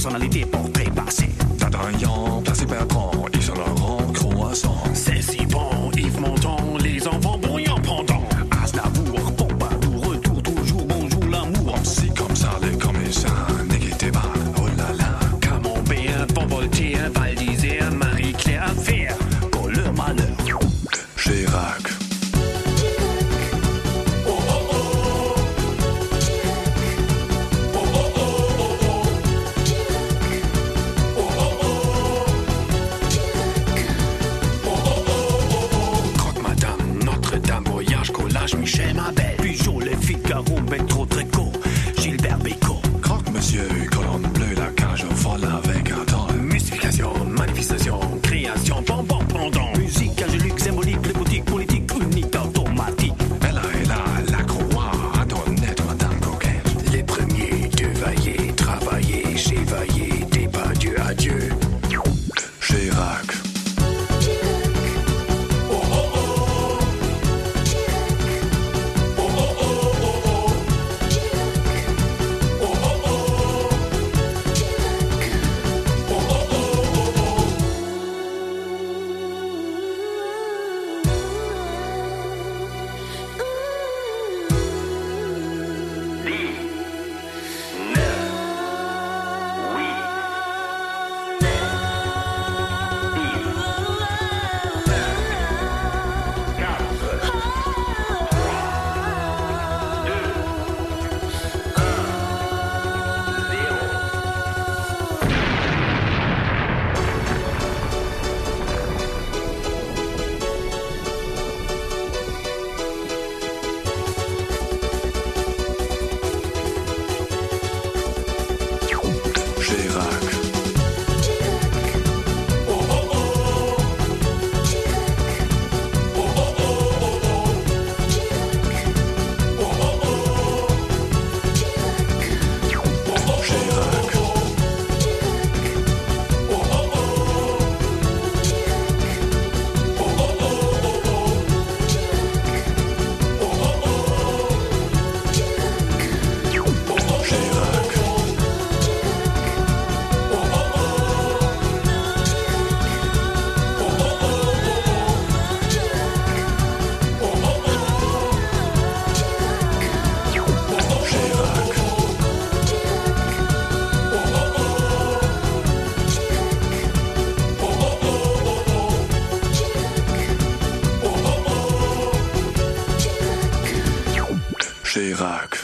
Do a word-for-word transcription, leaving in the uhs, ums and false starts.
personnalité pour trépasser. D'Adrien, placé Bertrand, ils sont leur rang croissant. C'est si bon, Yves Montand, les enfants bruyants pendant. Aznavour, Pompadour, retour toujours, bonjour l'amour. C'est comme ça les commissaires, n'inquiétez pas, oh là là. Camembert, Voltaire, Val d'Isère, Marie-Claire, Fer, pour leur malheur. Chirac. Michel Mabel, Pujol, Le Figaro, Métro Tréco, Gilbert Bécaud. Croque monsieur, colonne bleue, la cage au vol avec un ton. Mystification, manifestation, création, bonbon, pendant. Musique, angélique, symbolique, les boutiques politiques, unique, automatique. Elle a, elle a, la croix, Antoinette, madame coquette. Les premiers, devailler, travailler, chevalier, débat, Dieu à Dieu. Chirac. Chirac.